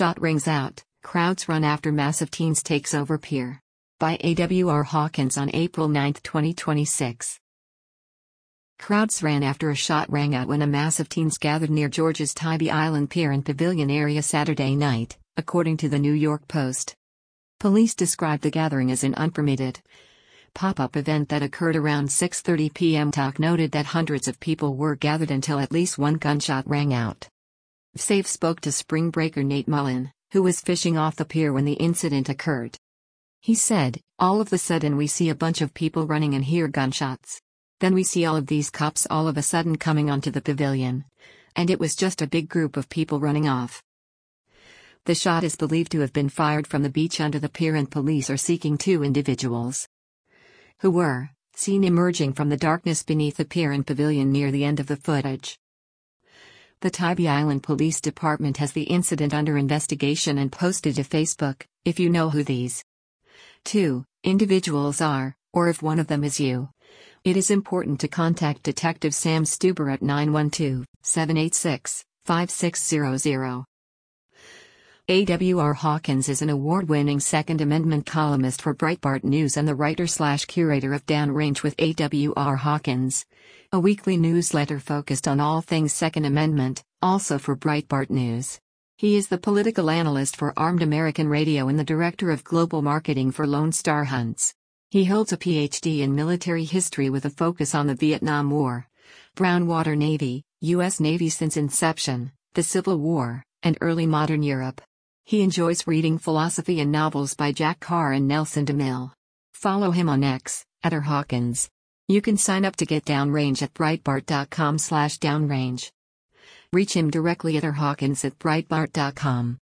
Shot rings out, crowds run after massive teens takes over pier. By A.W.R. Hawkins on April 9, 2026. Crowds ran after a shot rang out when a mass of teens gathered near Georgia's Tybee Island Pier and Pavilion area Saturday night, according to the New York Post. Police described the gathering as an unpermitted pop-up event that occurred around 6:30 p.m. TALK noted that hundreds of people were gathered until at least one gunshot rang out. SAFE spoke to spring breaker Nate Mullen, who was fishing off the pier when the incident occurred. He said, "All of a sudden we see a bunch of people running and hear gunshots. Then we see all of these cops all of a sudden coming onto the pavilion. And it was just a big group of people running off." The shot is believed to have been fired from the beach under the pier, and police are seeking two individuals who were seen emerging from the darkness beneath the pier and pavilion near the end of the footage. The Tybee Island Police Department has the incident under investigation and posted to Facebook, "If you know who these two individuals are, or if one of them is you, it is important to contact Detective Sam Stuber at 912-786-5600. A.W.R. Hawkins is an award-winning Second Amendment columnist for Breitbart News and the writer/curator of Downrange with A.W.R. Hawkins, a weekly newsletter focused on all things Second Amendment, also for Breitbart News. He is the political analyst for Armed American Radio and the director of global marketing for Lone Star Hunts. He holds a Ph.D. in military history with a focus on the Vietnam War, Brownwater Navy, U.S. Navy since inception, the Civil War, and early modern Europe. He enjoys reading philosophy and novels by Jack Carr and Nelson DeMille. Follow him on X, @Hawkins. You can sign up to get Downrange at Breitbart.com/downrange. Reach him directly at Hawkins@Breitbart.com.